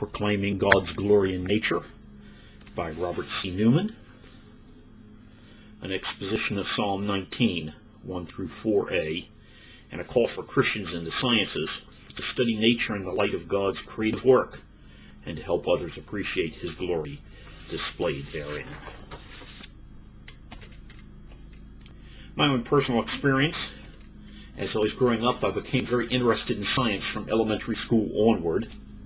Proclaiming God's Glory in Nature by Robert C. Newman. An exposition of Psalm 19, 1 through 4a, and a call for Christians in the sciences to study nature in the light of God's creative work and to help others appreciate His glory displayed therein. My own personal experience: as I was growing up, I became very interested in science from elementary school onward.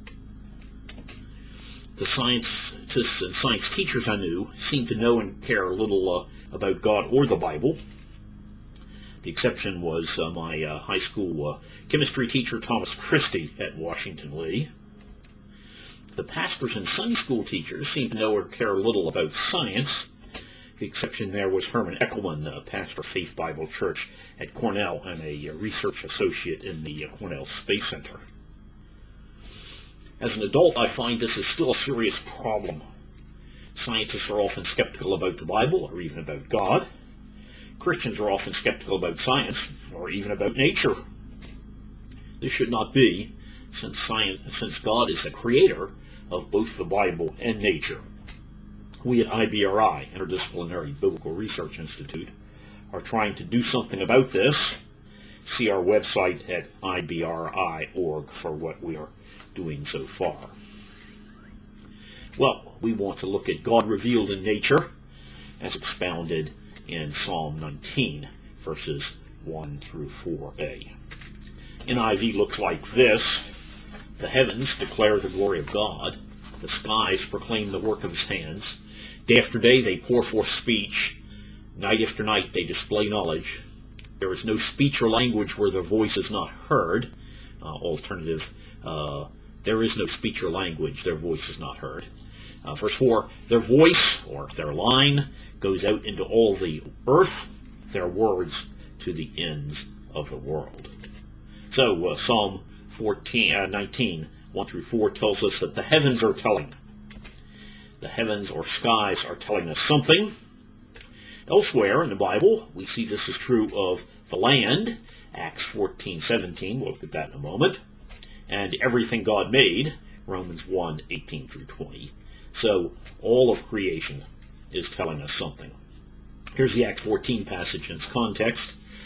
The scientists and science teachers I knew seemed to know and care little about God or the Bible. The exception was my high school chemistry teacher, Thomas Christie, at Washington Lee. The pastors and Sunday school teachers seemed to know or care little about science. The exception there was Herman Eckelman, pastor of Faith Bible Church at Cornell and a research associate in the Cornell Space Center. As an adult, I find this is still a serious problem. Scientists are often skeptical about the Bible or even about God. Christians are often skeptical about science or even about nature. This should not be, since God is the creator of both the Bible and nature. We at IBRI, Interdisciplinary Biblical Research Institute, are trying to do something about this. See our website at ibri.org for what we are doing so far. Well, we want to look at God revealed in nature as expounded in Psalm 19, verses 1 through 4a. NIV looks like this: the heavens declare the glory of God, the skies proclaim the work of His hands. Day after day they pour forth speech, night after night they display knowledge. There is no speech or language where their voice is not heard. Alternative, there is no speech or language, their voice is not heard. Verse 4, their voice, or their line, goes out into all the earth, their words to the ends of the world. So Psalm 19, 1 through 4 tells us that the heavens are telling. The heavens or skies are telling us something. Elsewhere in the Bible, we see this is true of the land, Acts 14:17, we'll look at that in a moment, and everything God made, Romans 1:18 through 20. So all of creation is telling us something. Here's the Acts 14 passage in its context.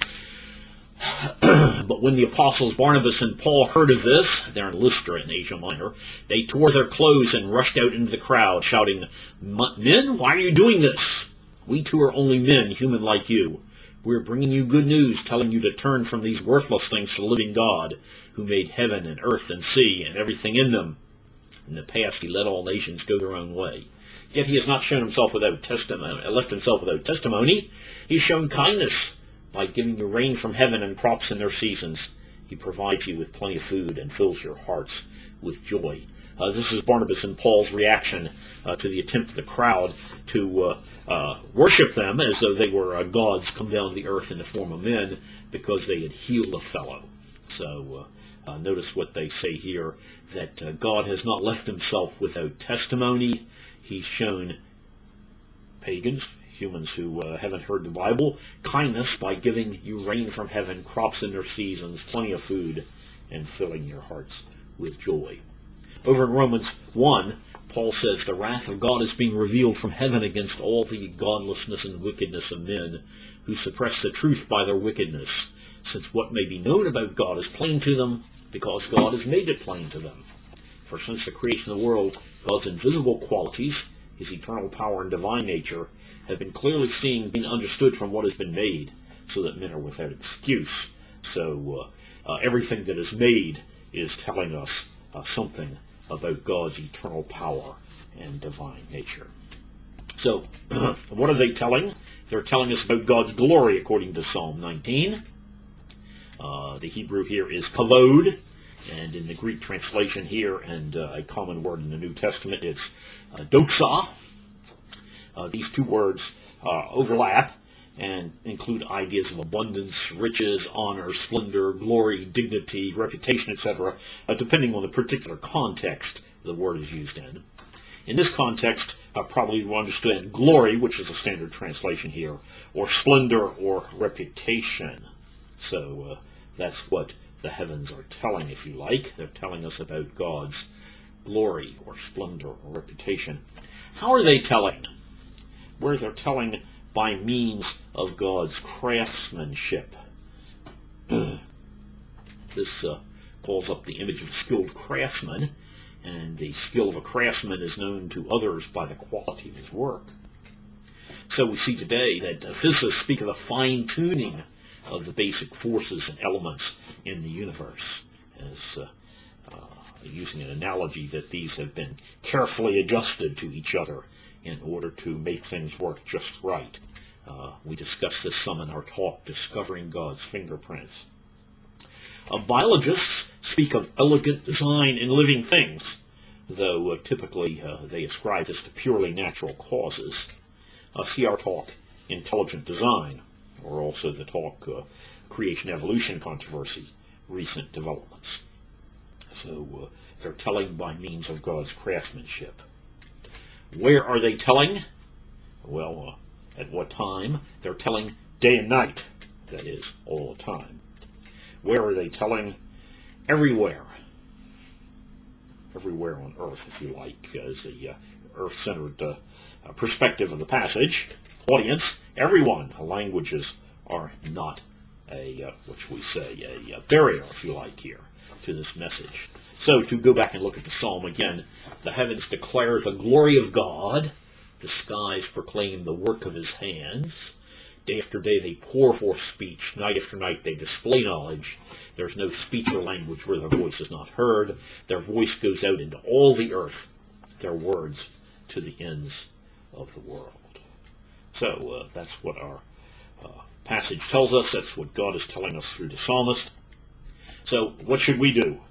But when the apostles Barnabas and Paul heard of this, they're in Lystra in Asia Minor, they tore their clothes and rushed out into the crowd, shouting, "Men, why are you doing this? We too are only men, human like you. We're bringing you good news, telling you to turn from these worthless things to the living God, who made heaven and earth and sea and everything in them. In the past He let all nations go their own way. Yet He has not shown Himself without left Himself without testimony. He's shown kindness by giving you rain from heaven and crops in their seasons. He provides you with plenty of food and fills your hearts with joy." This is Barnabas and Paul's reaction to the attempt of the crowd to worship them as though they were gods come down to the earth in the form of men because they had healed a fellow. So notice what they say here, that God has not left Himself without testimony. He's shown pagans, humans who haven't heard the Bible, kindness by giving you rain from heaven, crops in their seasons, plenty of food, and filling your hearts with joy. Over in Romans 1, Paul says the wrath of God is being revealed from heaven against all the godlessness and wickedness of men who suppress the truth by their wickedness, since what may be known about God is plain to them, because God has made it plain to them. For since the creation of the world, God's invisible qualities, His eternal power and divine nature, have been clearly seen, being understood from what has been made, so that men are without excuse. So everything that is made is telling us something about God's eternal power and divine nature. So what are they telling? They're telling us about God's glory, according to Psalm 19. The Hebrew here is kavod, and in the Greek translation here, and a common word in the New Testament, it's doxa. These two words overlap and include ideas of abundance, riches, honor, splendor, glory, dignity, reputation, etc., depending on the particular context the word is used in. In this context, probably you understand glory, which is a standard translation here, or splendor or reputation. So that's what the heavens are telling, if you like. They're telling us about God's glory or splendor or reputation. How are they telling? Where they're telling by means of God's craftsmanship. This calls up the image of a skilled craftsman, and the skill of a craftsman is known to others by the quality of his work. So we see today that physicists speak of the fine-tuning of the basic forces and elements in the universe, as using an analogy that these have been carefully adjusted to each other in order to make things work just right. We discussed this some in our talk, Discovering God's Fingerprints. Biologists speak of elegant design in living things, though typically they ascribe this to purely natural causes. See our talk, Intelligent Design, or also the talk, Creation-Evolution Controversy, Recent Developments. So they're telling by means of God's craftsmanship. Where are they telling? Well, at what time? They're telling day and night, that is, all the time. Where are they telling? Everywhere. Everywhere on earth, if you like, as the earth-centered perspective of the passage. Audience, everyone. Languages are not a barrier, if you like, here to this message. So to go back and look at the psalm again, the heavens declare the glory of God, the skies proclaim the work of his hands, day after day they pour forth speech, night after night they display knowledge. There's no speech or language where their voice is not heard. Their voice goes out into all the earth, their words to the ends of the world. So that's what our passage tells us. That's what God is telling us through the psalmist. So what should we do?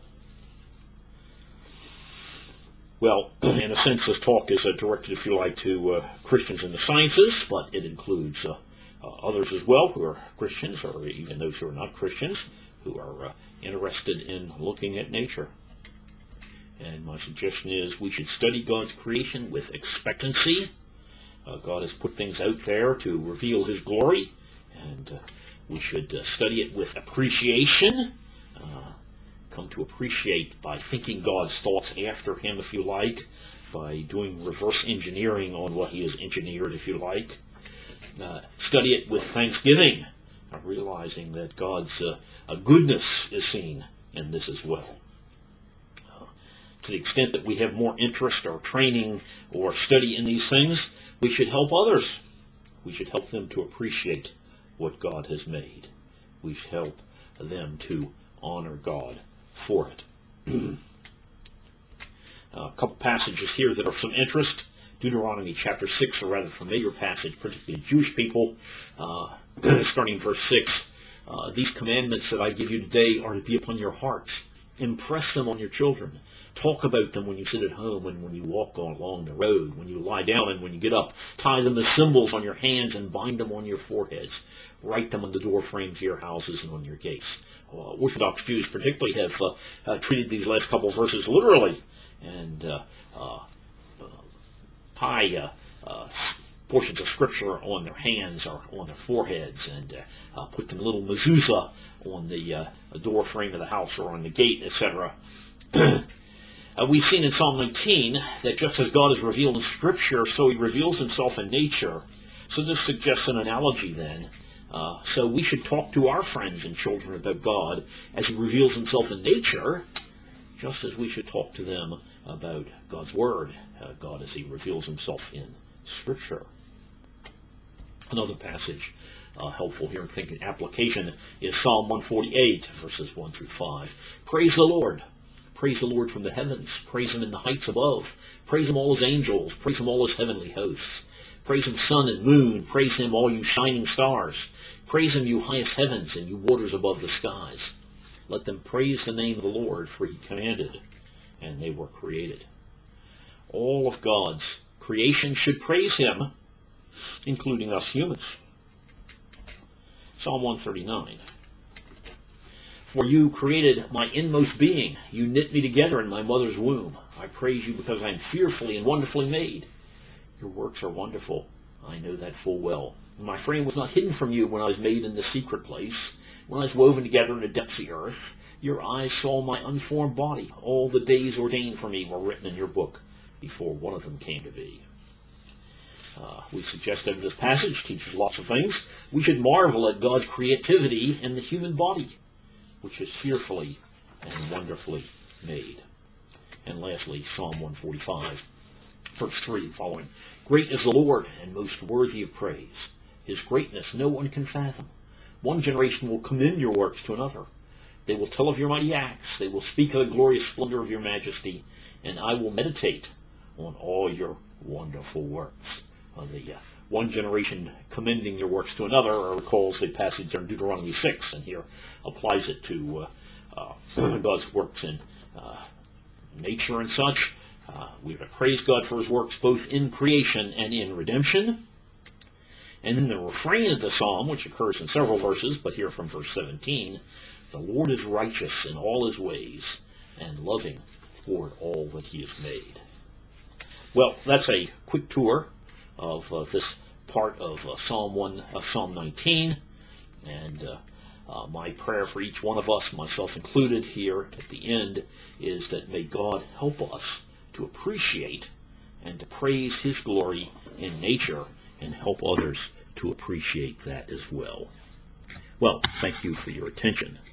Well, in a sense, this talk is directed, if you like, to Christians in the sciences, but it includes others as well who are Christians, or even those who are not Christians, who are interested in looking at nature. And my suggestion is we should study God's creation with expectancy. God has put things out there to reveal his glory, and we should study it with appreciation. Come to appreciate by thinking God's thoughts after him, if you like, by doing reverse engineering on what he has engineered, if you like. Study it with thanksgiving, realizing that God's goodness is seen in this as well. To the extent that we have more interest or training or study in these things, we should help others. We should help them to appreciate what God has made. We should help them to honor God for it. A couple passages here that are of some interest. Deuteronomy chapter 6, a rather familiar passage, particularly to Jewish people, starting in verse 6. These commandments that I give you today are to be upon your hearts. Impress them on your children. Talk about them when you sit at home and when you walk along the road, when you lie down and when you get up. Tie them as symbols on your hands and bind them on your foreheads. Write them on the door frames of your houses and on your gates. Orthodox Jews particularly have treated these last couple of verses literally and tie portions of Scripture on their hands or on their foreheads and put them little mezuzah on the door frame of the house or on the gate, etc. We've seen in Psalm 19 that just as God is revealed in Scripture, so he reveals himself in nature. So this suggests an analogy then. So we should talk to our friends and children about God as he reveals himself in nature, just as we should talk to them about God's Word, God as he reveals himself in Scripture. Another passage helpful here in thinking application is Psalm 148, verses 1 through 5. Praise the Lord. Praise the Lord from the heavens. Praise him in the heights above. Praise him all his angels. Praise him all his heavenly hosts. Praise him sun and moon. Praise him all you shining stars. Praise him you highest heavens and you waters above the skies. Let them praise the name of the Lord, for he commanded, and they were created. All of God's creation should praise him, including us humans. Psalm 139. For you created my inmost being. You knit me together in my mother's womb. I praise you because I am fearfully and wonderfully made. Your works are wonderful. I know that full well. My frame was not hidden from you when I was made in the secret place, when I was woven together in the depths of the earth. Your eyes saw my unformed body. All the days ordained for me were written in your book before one of them came to be. We suggest that this passage teaches lots of things. We should marvel at God's creativity in the human body, which is fearfully and wonderfully made. And lastly, Psalm 145, verse 3 following. Great is the Lord, and most worthy of praise. His greatness no one can fathom. One generation will commend your works to another. They will tell of your mighty acts. They will speak of the glorious splendor of your majesty, and I will meditate on all your wonderful works. One generation commending your works to another recalls the passage in Deuteronomy 6, and here applies it to God's works in nature and such. We have to praise God for his works both in creation and in redemption. And in the refrain of the psalm, which occurs in several verses, but here from verse 17, the Lord is righteous in all his ways and loving toward all that he has made. Well, that's a quick tour of this part of Psalm 19, and my prayer for each one of us, myself included here at the end, is that may God help us to appreciate and to praise his glory in nature and help others to appreciate that as well. Well, thank you for your attention.